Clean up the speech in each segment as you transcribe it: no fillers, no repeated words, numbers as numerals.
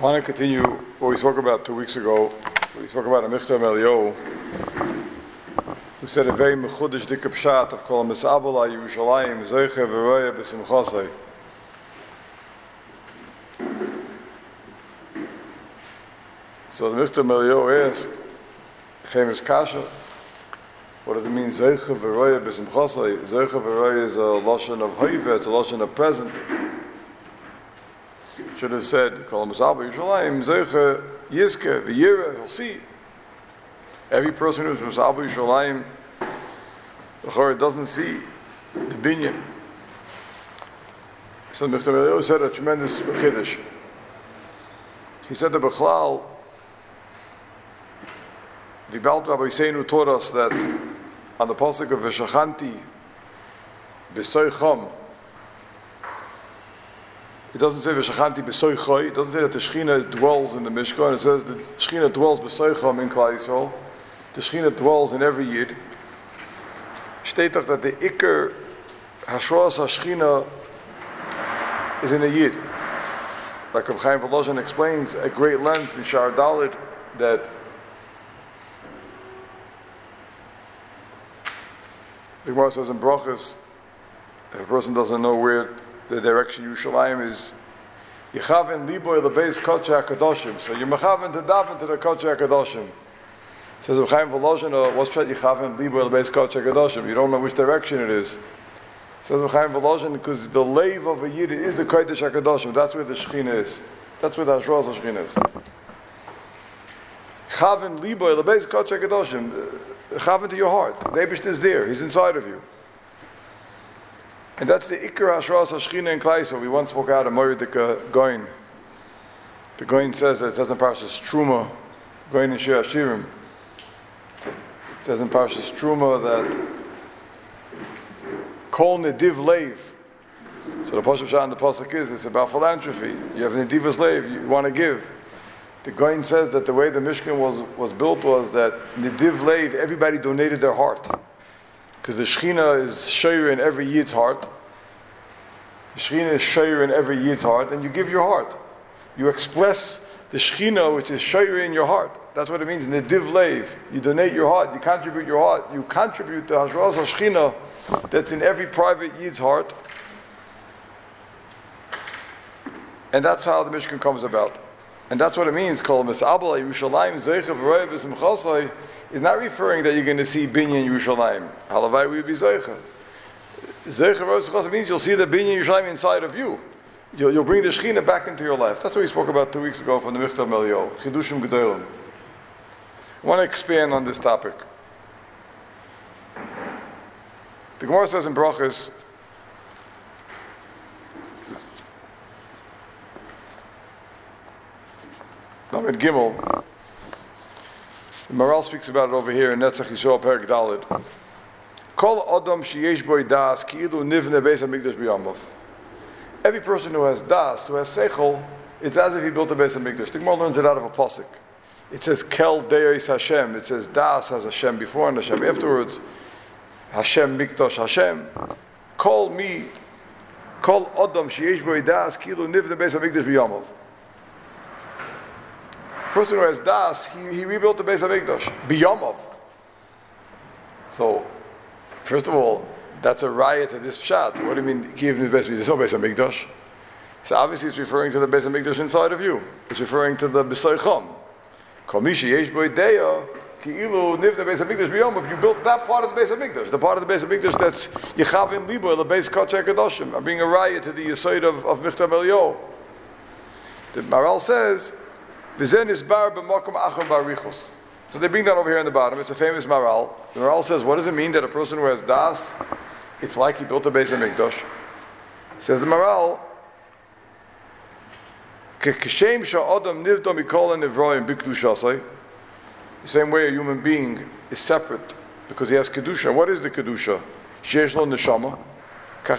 I want to continue what we spoke about 2 weeks ago. We spoke about a Michtav Eliyahu, who said a very mechudesh dik pshat of Kol Misabala Yerushalayim Zeiche V'Roya B'Simchasei. So the Michtav Eliyahu asked, famous kasha, what does it mean Zeiche V'Roya B'Simchasei? Zeiche V'Roya is a lashon of hoive, it's a lashon of present. Should have said, Kol Misabala Yerushalayim Zeiche Yizke V'Yira, he'll see. Every person who's Misabala Yerushalayim, the Chorah doesn't see the binyan. So Michtav Eliyahu said a tremendous chiddush. He said that Bechlal, the Balt Rabbi Seinu taught us that on the pasuk of V'shachanti b'soicham, it doesn't say V'shachanti b'soichoi, it doesn't say that the Shechina dwells in the Mishkan, it says that the Shechina dwells b'soicham in Klal Yisrael. The Shechina dwells in every Yid. Steht doch that the Iker Hashras HaShechina is in a Yid. Like Reb Chaim Volozhin explains at great length in Shar Daled that the Gemara says in Brachos, if a person doesn't know where the direction Yerushalayim is, Yechaven Liboy Lebeis Kodesh HaKadoshim. So you're mechaven to daven to the Kodesh HaKadoshim. Says Reb Chaim Volozhin, what's Pshat Yechaven Liboy Lebeis Kodesh HaKadoshim? You don't know which direction it is. Says Reb Chaim Volozhin, because the leiv of a Yid is the Kodesh HaKadoshim. That's where the Shechina is. That's where the Hashras HaShechina is. Chaven Liboy Lebeis Kodesh HaKadoshim. Chaven to your heart. The Eibishter is there. He's inside of you. And that's the Iker Hashras HaShechina in Klal Yisrael. We once spoke out of Moedik Goin. The Goin says that it says in Parshas Truma, Goin in Shir Hashirim. It says in Parshas Truma that Kol Nediv Leiv. So the Pasuk Shah and the Pasuk is, it's about philanthropy. You have Nedivas Leiv, you want to give. The Goin says that the way the Mishkan was built was that Nediv Leiv, everybody donated their heart. Because the Shechina is Sheir in every Yid's heart. The Shechina is Sheir in every Yid's heart, and you give your heart. You express the Shechina, which is Sheir in your heart. That's what it means, Nediv Leiv. You donate your heart, you contribute your heart, you contribute the Hashras HaShechina that's in every private Yid's heart. And that's how the Mishkan comes about. And that's what it means, Kol Misabala Yerushalayim Zeiche V'Roya B'Simchasei, is not referring that you're going to see binyan Yerushalayim. Halavai will be Zeiche. Zeiche V'Roya B'Simchasei means you'll see the binyan Yerushalayim inside of you. You'll bring the Shechina back into your life. That's what we spoke about 2 weeks ago from the Michtav Eliyahu. Chidushim Gedolim. I want to expand on this topic. The Gemara says in Brachos, Lamed Gimel, the Maral speaks about it over here in Netzach Yisrael Perek Daled. Kol Adam sheyesh boi das ki'ilu nivne beis hamikdash b'yamav. Every person who has das, who has seichel, it's as if he built a beis hamikdash. The Gemara learns it out of a pasuk. It says Kel Deis Hashem. It says Das has Hashem before and Hashem afterwards. Hashem Mikdash Hashem. Call me, call Adam sheyesh boi das ki'ilu nivne beis hamikdash b'yamav. Person who has Das, he rebuilt the Beis HaMikdash b'yamav. So, first of all, that's a riot to this pshat. What do you mean? Kiev Beis? There's no Beis HaMikdash. So obviously, it's referring to the Beis HaMikdash inside of you. It's referring to the B'soicham. Kol mishi yesh boi deya ki'ilu nivne Beis HaMikdash b'yamav. You built that part of the Beis HaMikdash, the part of the Beis HaMikdash that's Yechavim Libo the Beis Kodesh HaKadoshim. I'm being a riot to the Yesod of Michtav Eliyahu. The Maral says. So they bring that over here in the bottom. It's a famous Maral. The Maral says, what does it mean that a person who has Das, it's like he built a Beis HaMikdash? Says the Maral, the same way a human being is separate because he has Kedusha. What is the Kedusha? Sheyesh lo neshama. The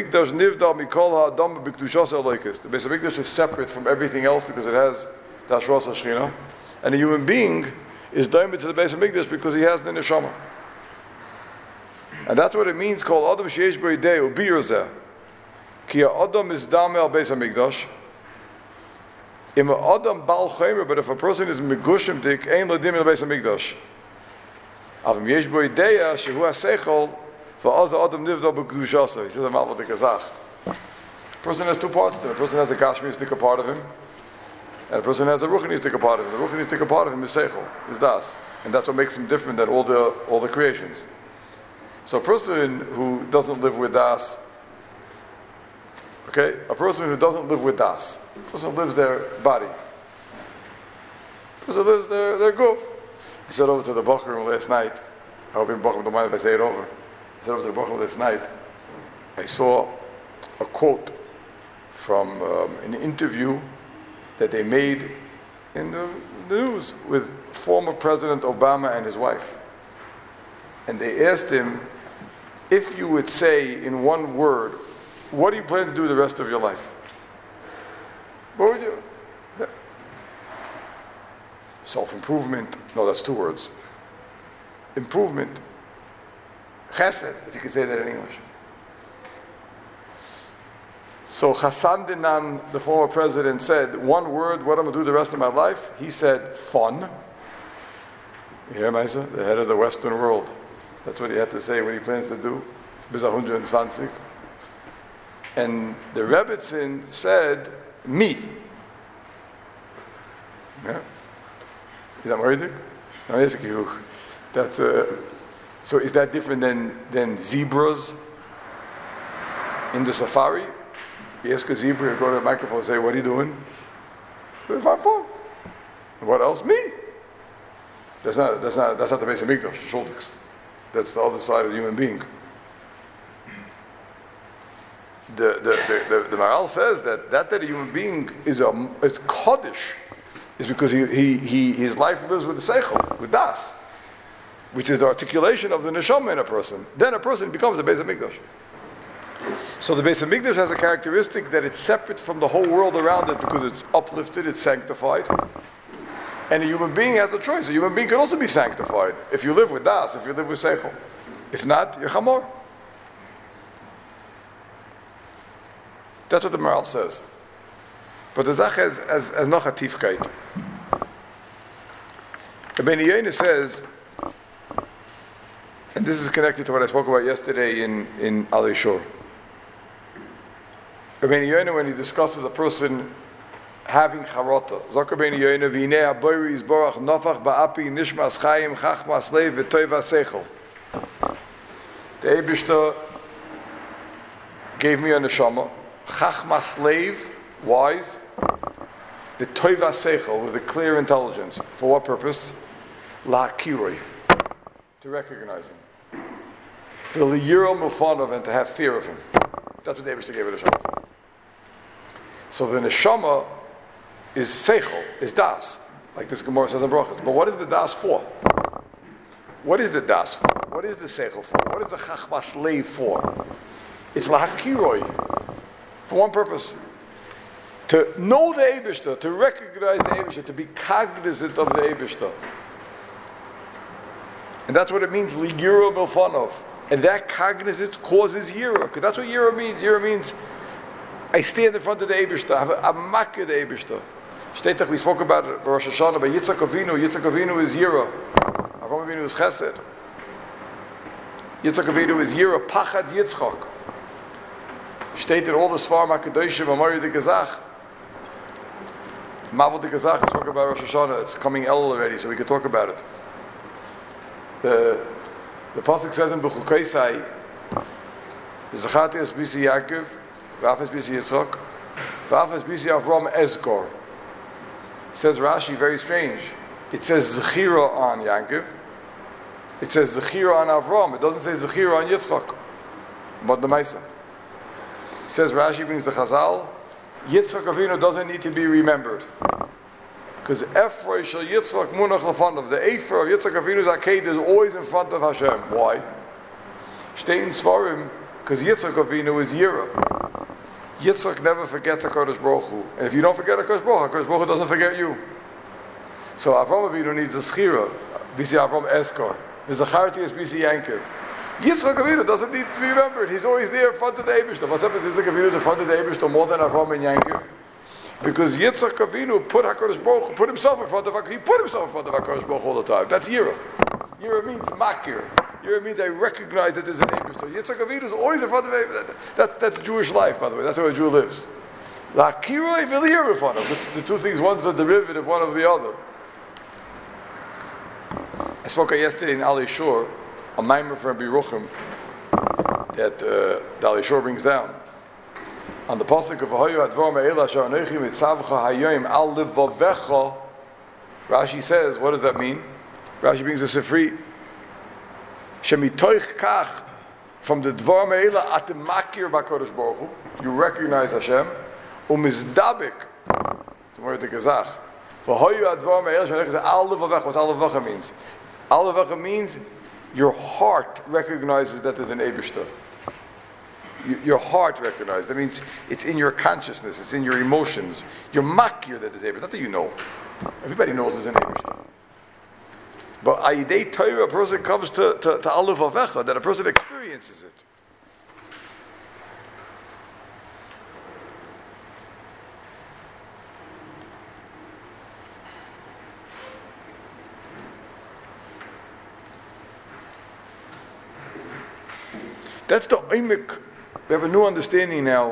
Beis HaMikdash is separate from everything else because it has the Hashras HaShechina, and a human being is daimed to the Beis HaMikdash because he has the neshama. And that's what it means, called Adam Sheyesh Boi Dei Ubiyozeh. Ki Adam is Dame al Beis HaMikdash. Im Adam bal chaymer, but if a person is megushim dik, ein lodim in the Beis Hamikdash. Avim yesh bo ideya shehu hasechol va'az Adam nivda b'kedushasa. He says a malva dik azach. A person has two parts to him. A person has a gashmistic part of him, and a person has a ruchanistic part of him. The ruchanistic part of him is seichel, is das, and that's what makes him different than all the creations. So a person who doesn't live with das, okay, a person who doesn't live with das, a person who lives their body, a person who lives their goof. I said over to the Bachar last night, I hope in Bachar don't mind if I say it over. I said over to the Bachar last night, I saw a quote from an interview that they made in the news with former President Obama and his wife. And they asked him, if you would say in one word, what do you plan to do the rest of your life? What would you? Yeah. Self-improvement. No, that's two words. Improvement. Chesed, if you could say that in English. So Hassan Dinan, the former president, said, one word, what I'm going to do the rest of my life? He said, fun. You hear, Maisa? The head of the Western world. That's what he had to say, what he plans to do. Bis 120. And the Rebbetzin said, me. Yeah? Is that Moridik? No, yes, that's so is that different than zebras in the safari? You ask a zebra, you go to the microphone and say, what are you doing? If I'm fun. What else? Me. That's not the Beis Hamikdash, Shultiks. That's the other side of the human being. The Maharal says that a human being is Kaddish, is because his life lives with the Seichel, with Das, which is the articulation of the Neshama in a person. Then a person becomes a Beis Hamikdash. So the Beis Hamikdash has a characteristic that it's separate from the whole world around it because it's uplifted, it's sanctified. And a human being has a choice. A human being can also be sanctified if you live with Das, if you live with Seichel. If not, you're Chamor. That's what the Maharal says. But the Zach has noch a Tiefkeit. Rabbeinu Yonah says, and this is connected to what I spoke about yesterday in Alei Shor. Rabbeinu Yonah, when he discusses a person having charota, Zok Rabbeinu Yonah, v'inei haboiri yizborach nofach ba'api nishmas chayim chachmas leiv v'toiva seichel. The Eibishter gave me a neshama, chachmas leiv, wise, the toiva seichel, with a clear intelligence. For what purpose? La'akiroi, to recognize him. For liyiro mufanov, and to have fear of him. That's what the Eibishter gave it a neshama for. So the neshama is seichel, is das, like this Gemara says in Brachos. But what is the das for? What is the das for? What is the seichel for? What is the chachmas leiv for? It's lahakiroi, for one purpose: to know the Eibishter, to recognize the Eibishter, to be cognizant of the Eibishter. And that's what it means, ligiro milfanov. And that cognizance causes yira, because that's what yira means. Yira means I stand in front of the Eibishter, I have a makir the Eibishter. We spoke about it, Rosh Hashanah, but Yitzchak Avinu. Yitzchak Avinu is yira. Avraham Avinu is chesed. Yitzchak Avinu is yira, pachad Yitzchak. Stated all the Svarim HaKadoshim, Amari de Gazach. Mavel de Gazach, we spoke about Rosh Hashanah, it's coming El already, so we can talk about it. The Pasuk says in B'chul Kaisai, V'zacharti es bisi Yaakov, v'af es bisi Yitzchak, v'af es bisi Avram Ezgor. Says Rashi, very strange. It says Zechira on Yaakov. It says Zechira on Avram. It doesn't say Zechira on Yitzchak. But the Maisa. Says Rashi, brings the Chazal, Yitzchak Avinu doesn't need to be remembered. Because Efroi shel Yitzchak munach lefanov. The Efer of Yitzchak Avinu's Aked is always in front of Hashem. Why? Shtei in Svarim, because Yitzchak Avinu is Yira. Yitzchak never forgets HaKadosh Baruch Hu. And if you don't forget HaKadosh Baruch Hu doesn't forget you. So Avram Avinu needs a Schira. Bisi Avram Eskar. The Zacharti is Bisi Yankiv. Yitzchak Avinu doesn't need to be remembered. He's always there in front of the Eibishter. What's up with Yitzchak Avinu is in front of the Eibishter more than Avram and Yankiv? Because Yitzchak Avinu put HaKadosh Baruch Hu, put himself in front of HaKadosh, he put himself in front of HaKadosh Baruch Hu all the time. That's Yira. Yira means makir. Yira means I recognize that there's an Eibishter. Yitzchak Avinu is always in front of that's Jewish life, by the way. That's how a Jew lives. L'akiroi v'liyira in front of. The two things, one's a derivative, one of the other. I spoke yesterday in Ali Shur, a mimer from Biruchim, that the Ali Shur brings down. On the pasuk of V'hoyu advar me'ela asher anochi mitzavcha hayom al levavecha, Rashi says, what does that mean? Rashi brings a sifri. Shemitoich kach, from the dvar me'ela atem makir b'Kodesh Baruch Hu, you recognize Hashem, umizdabik, the word the Gazach. V'hoyu advar me'ela asher anochi al levavecha. What al levavecha means? Al levavecha means your heart recognizes that there's an Eibishter. Your heart recognizes. That means it's in your consciousness, it's in your emotions. You're makir that there's Eibishter. Not that you know. Everybody knows there's an Eibishter. But Ayidei Torah, a person comes to Aleph Avecha, that a person experiences it. That's the oimik. We have a new understanding now.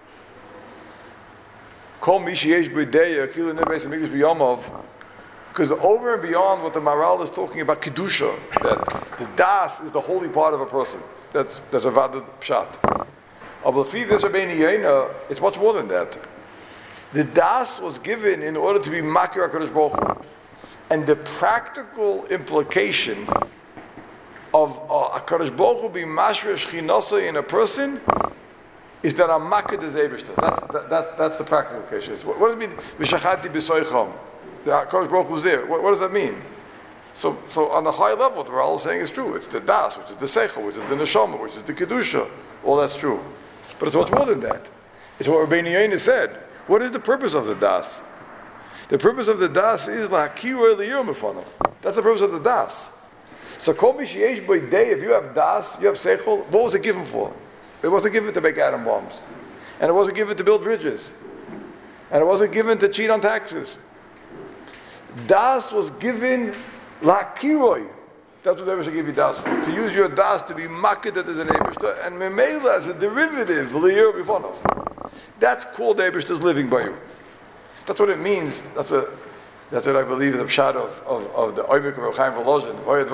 Kol mishiyesh b'deya kila nebeis hamikdash b'yamav. Because over and beyond what the Maral is talking about kedusha, that the das is the holy part of a person. That's a vadad pshat. Ablafi this Rabbeinu Yeina, it's much more than that. The das was given in order to be makir HaKadosh Baruch Hu, and the practical implication of HaKadosh Baruch Hu being mashra shchinasa in a person is that I'm makir the Eibishter. That's the practical case. What does it mean? V'shachati b'soicham. The HaKadosh Baruch Hu was there. What does that mean? So on the high level, what we're all saying is true. It's the das, which is the seichel, which is the neshama, which is the kedusha. All that's true. But it's much more than that. It's what Rabbeinu Yeina said. What is the purpose of the das? The purpose of the das is lahakira liyir mefanav. That's the purpose of the das. So kol mishiyesh b'idei, if you have das, you have seichel, what was it given for? It wasn't given to make atom bombs. And it wasn't given to build bridges. And it wasn't given to cheat on taxes. Das was given l'akiroi. That's what they should give you das for. To use your das to be makir that is an Eibishter, and memela as a derivative, liyir b'fanav. That's called Eibishter's living by you. That's what it means. That's what I believe is the pshat of the oimik of Reb Chaim Volozhin.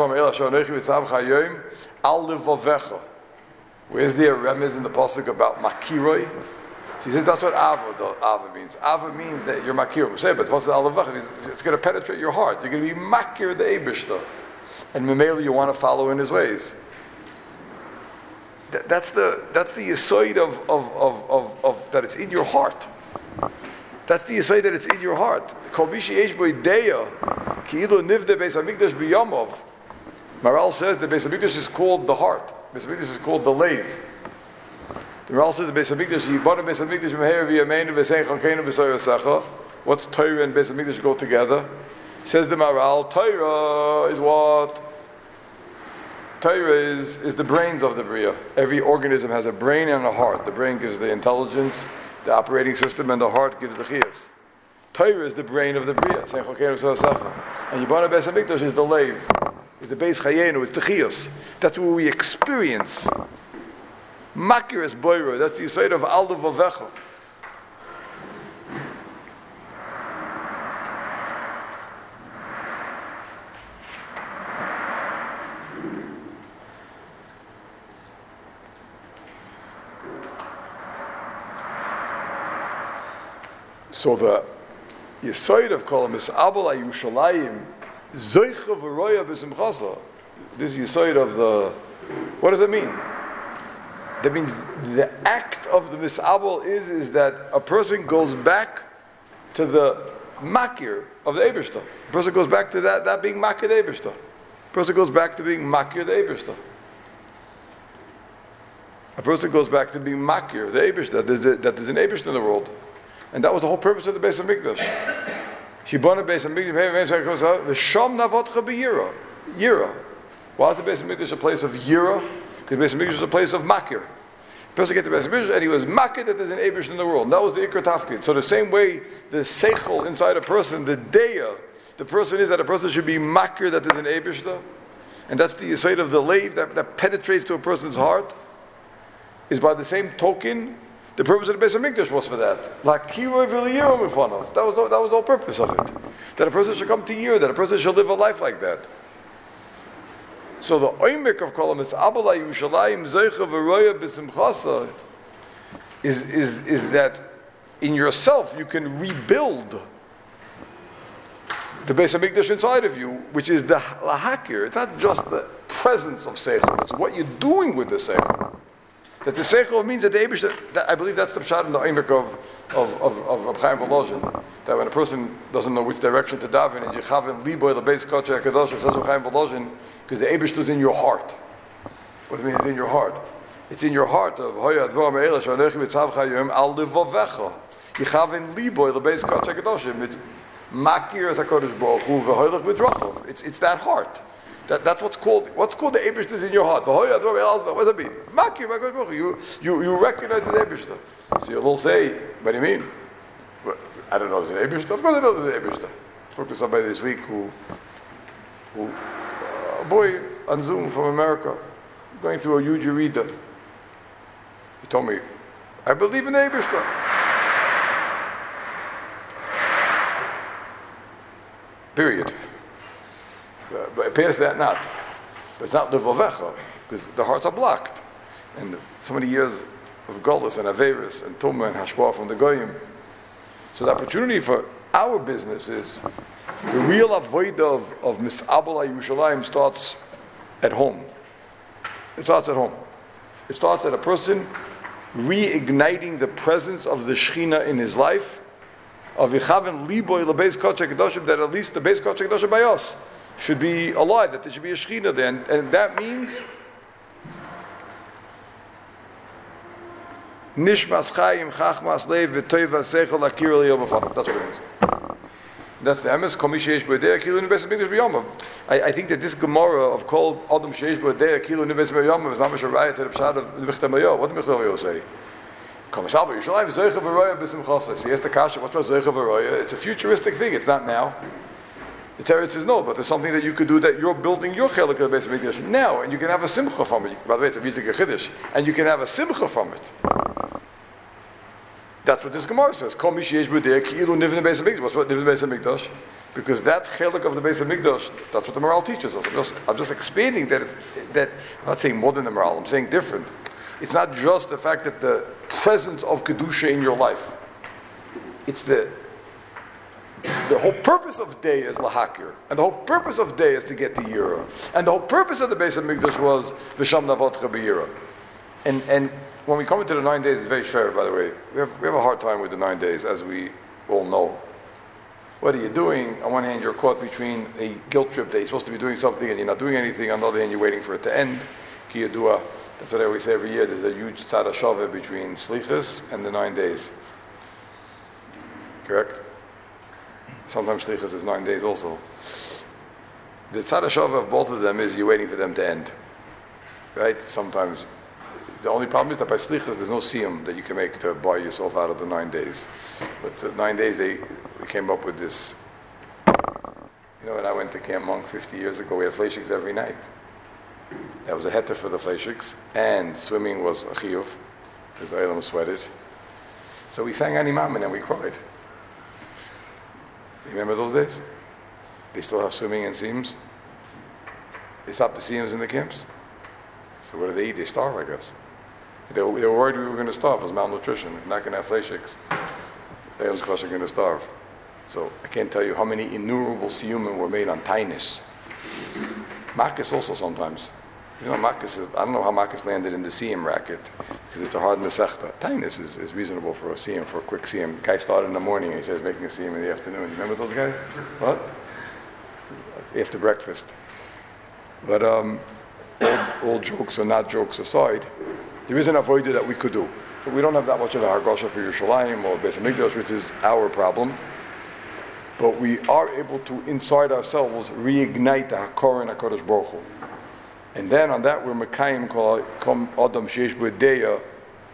Where's the remez in the pasuk about makiroi? He says that's what ava means. Ava means that you're makir. We say, but it's going to penetrate your heart. You're going to be makir the Eibishter, and memela you want to follow in his ways. That's the yisoid of that it's in your heart. That's the yisoid that it's in your heart. Kol mishi yesh bo ideya ki ilu nivde beis hamikdash b'yamav. Maral says the beis hamikdash is called the heart. Beis hamikdash is called the leiv. The Maral says the beis hamikdash yibana beis hamikdash meher v'yameinu v'sein chalkeinu v'soyasecha. What's Torah and beis hamikdash go together? Says the Maral, Torah is what? Torah is the brains of the Bria. Every organism has a brain and a heart. The brain gives the intelligence, the operating system, and the heart gives the chiyas. Torah is the brain of the Bria. And Yibana Beis HaMikdash is the leiv. It's the Beis Chayenu. It's the chiyas. That's where we experience. Makir es boira. That's the side of Al Vavecha. So the Yisoid of Kol Mis'abel HaYushalayim Zoicha V'roya B'simchasa. This Yisoid of the... What does it mean? That means the act of the Mis'abel is that a person goes back to the Makir of the Eibishter. A person goes back to that being Makir the Eibishter. A person goes back to being Makir the Eibishter. A person goes back to being Makir the Eibishter. That there's an Eibishter in the world. And that was the whole purpose of the Beis HaMikdash. Shibana Beis HaMikdash, V'sham navodcha b'yira. Yira. Why is the Beis HaMikdash a place of yira? Because the Beis HaMikdash is a place of makir. person gets to Beis HaMikdash, and he was maked that there's an Eibush in the world. And that was the Ikar Tafkid. So the same way the Seichel inside a person, the Deya, the person is that a person should be makir that there's an Eibush, and that's the side of the lave that penetrates to a person's heart, is by the same token, the purpose of the Beis HaMikdash was for that. That was the whole purpose of it. That a person should come to year, that a person should live a life like that. So the oimik of Kolam is Abala Yerushalayim Zeicha V'Roya B'Simchasa is that in yourself you can rebuild the Beis HaMikdash inside of you, which is the lahakir. It's not just the presence of Seichel, it's what you're doing with the Seichel. That the Seichel means that the Eibush, I believe that's the pshat in the oimik of Chaim Volozhin, that when a person doesn't know which direction to daven, and Yechavin Liboy Lebeis Kodesh HaKadosh, it says of Chaim Volozhin, because the Eibush is in your heart. What does it mean it's in your heart? It's in your heart of Hoya Dvar Me'ela Sh'Anechi Mitzavcha Yom Al Levavecha Yechavin Liboy Lebeis Kodesh HaKadosh. It's Makir as HaKadosh Baruch Hu V'Hoylech B'Drachav. It's that heart. That's what's called the Eibush is in your heart. What does that mean? Makir HaKadosh Baruch Hu. You recognize the Eibush. So you'll say, what do you mean? Well, I don't know if there's an Eibush. Of course I know there's an Eibush. I spoke to somebody this week who a boy on Zoom from America, going through a huge Yerida. He told me, I believe in the Eibush. Period. But past that, not. But it's not levavecha, because the hearts are blocked. And so many years of Golus and Averis and Tumah and Hashpah from the Goyim. So the opportunity for our business is the real avodah of Mis'abel Yerushalayim starts at home. It starts at home. It starts at a person reigniting the presence of the Shechina in his life, of Yechaven Liboy Lebeis Kodesh HaKadoshim, that at least the Beis Kodesh HaKadoshim by us should be alive, that there should be a Shechina there. And that means Nishmas Chayim Chachmas Lev V'Toiva Seichel Akir L'Yom V'Fanav. That's what it means. That's the emes. Kol mi sheish b'odei akilu neves mikdash b'yomav. I think that this Gemara of Kol Adam sheish b'odei akilu neves b'yomav is mamash a raya to the pshat of Michtav Mayo. What did Michtav Mayo say? Kol mashal b'Yerushalayim zeicha v'roya b'simchasa. So he asked the kasha, what's about zeicha v'roya? It's a futuristic thing. It's not now. The Torah says no, but there's something that you could do that you're building your chelik of the Beis HaMikdash now, and you can have a simcha from it. By the way, it's a music of Chiddush, and you can have a simcha from it. That's what this Gemara says. Kol mi sheyesh b'odei ki'ilu nivnei Beis HaMikdash. What's about nivnei Beis HaMikdash? Because that chelik of the Beis HaMikdash, that's what the moral teaches us. I'm just expanding that. I'm not saying more than the moral. I'm saying different. It's not just the fact that the presence of kedusha in your life. It's the whole purpose of day is lahakir, and the whole purpose of day is to get to yira, and the whole purpose of the Beis HaMikdash was v'sham navotcha b'yira. And when we come into the 9 days, it's very fair, by the way. We have a hard time with the 9 days, as we all know. What are you doing? On one hand, you're caught between a guilt trip that you're supposed to be doing something and you're not doing anything. On the other hand, you're waiting for it to end. Ki yadua. That's what I always say every year. There's a huge tzad hashava between slichus and the 9 days. Correct? Sometimes slichus is 9 days also. The tzad hashava of both of them is you're waiting for them to end. Right? Sometimes. The only problem is that by slichus there's no siyum that you can make to buy yourself out of the 9 days. But the 9 days they came up with this. You know, when I went to Camp Monk 50 years ago, we had fleishiks every night. That was a heter for the fleishiks, and swimming was a chiyuv, because the olam sweated. So we sang Ani Mamin and we cried. You remember those days? They still have swimming and siyums. They stopped the siyums in the camps. So what do they eat? They starve, I guess. They were worried we were going to starve. It was malnutrition. We're not going to have fleishiks. They was going to starve. So I can't tell you how many innumerable siyumim were made on tainis. Makis also sometimes. You know, makis is, I don't know how makis landed in the siyum racket, because it's a hard mesechta. Tainis is reasonable for a siyum, for a quick siyum. Guy started in the morning and he says making a siyum in the afternoon. Remember those guys? What? After breakfast. But all jokes or not jokes aside, there is an avodah that we could do. But we don't have that much of a hargasha for Yerushalayim or Beis HaMikdash, which is our problem. But we are able to, inside ourselves, reignite the Hakor and HaKadosh Baruch Hu. And then on that, we're Mekayim Kom Adam Sheish B'Deya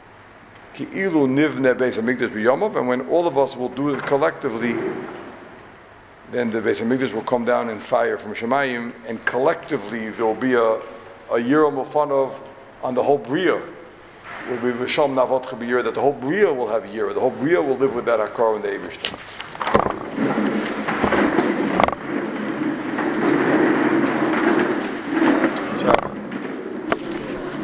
Ki'ilu nivne Beis Hamikdash b'yamav, and when all of us will do it collectively, then the Beis Hamikdash will come down in fire from Shemayim, and collectively there will be a year of Mufanov on the whole Bria. Will be V'sham Navot Chabir, that the whole Bria will have a year. The whole Bria will live with that Hakar and the Eibishter.